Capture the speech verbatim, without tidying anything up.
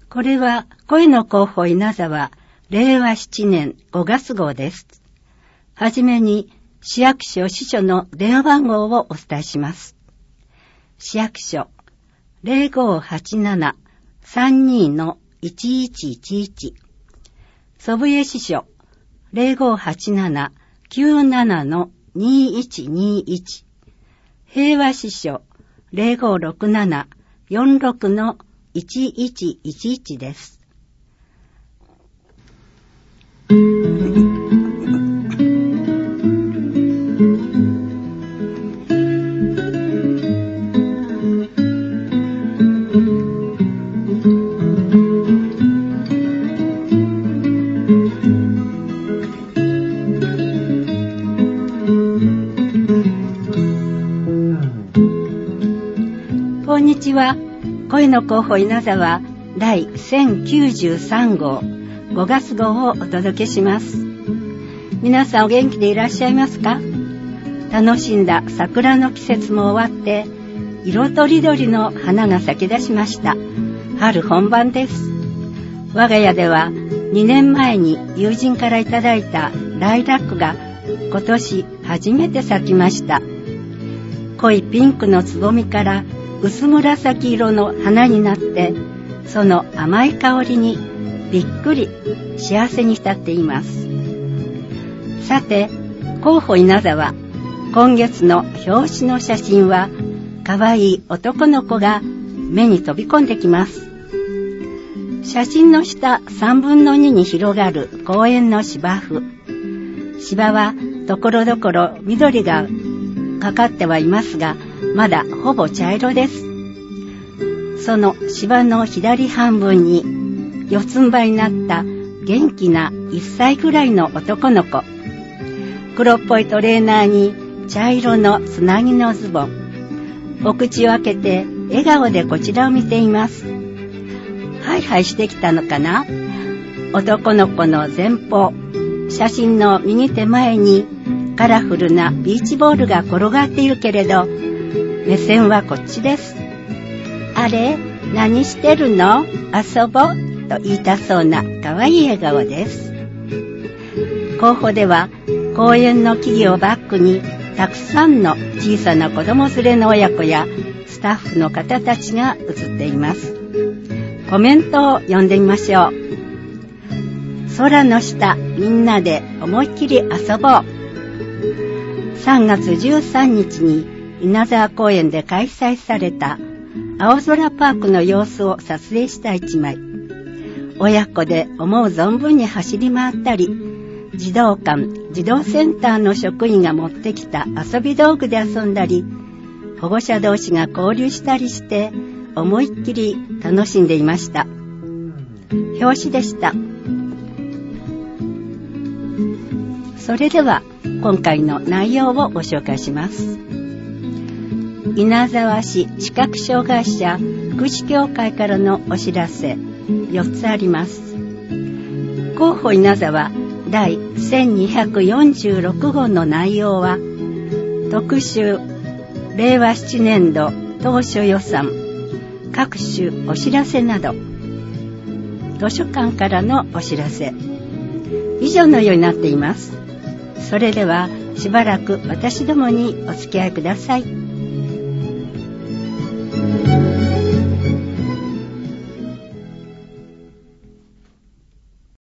これは声の広報稲沢れいわななねんごがつ号です。はじめに市役所支所の電話番号をお伝えします。市役所 ゼロごはちなな さんに いちいちいちいち、祖父江支所 ゼロごはちなな きゅうなな にいちにいち、平和支所 ゼロごろくなな よんろく いちいちいちいちです。こんにちは。声の広報稲沢第せんきゅうじゅうさん号ごがつ号をお届けします。皆さんお元気でいらっしゃいますか？楽しんだ桜の季節も終わって色とりどりの花が咲き出しました。春本番です。我が家ではにねんまえに友人からいただいたライラックが今年初めて咲きました。濃いピンクのつぼみから薄紫色の花になって、その甘い香りにびっくり幸せに浸っています。さて、広報稲沢、今月の表紙の写真はかわいい男の子が目に飛び込んできます。写真の下さんぶんのにに広がる公園の芝生。芝はところどころ緑がかかってはいますが、まだほぼ茶色です。その芝の左半分に四つん這いになった元気ないっさいぐらいの男の子。黒っぽいトレーナーに茶色のつなぎのズボン。お口を開けて笑顔でこちらを見ています。ハイハイしてきたのかな？男の子の前方、写真の右手前にカラフルなビーチボールが転がっているけれど、目線はこっちです。あれ、何してるの？遊ぼうと言いたそうな可愛い笑顔です。候補では公園の木々をバックにたくさんの小さな子供連れの親子やスタッフの方たちが写っています。コメントを読んでみましょう。空の下、みんなで思いっきり遊ぼう。さんがつじゅうさんにちに稲沢公園で開催された青空パークの様子を撮影した一枚。親子で思う存分に走り回ったり、児童館、児童センターの職員が持ってきた遊び道具で遊んだり、保護者同士が交流したりして思いっきり楽しんでいました。表紙でした。それでは今回の内容をご紹介します。稲沢市視覚障害者福祉協会からのお知らせよっつあります。広報稲沢第せんにひゃくよんじゅうろく号の内容は、特集れいわななねんど当初予算、各種お知らせなど、図書館からのお知らせ、以上のようになっています。それではしばらく私どもにお付き合いください。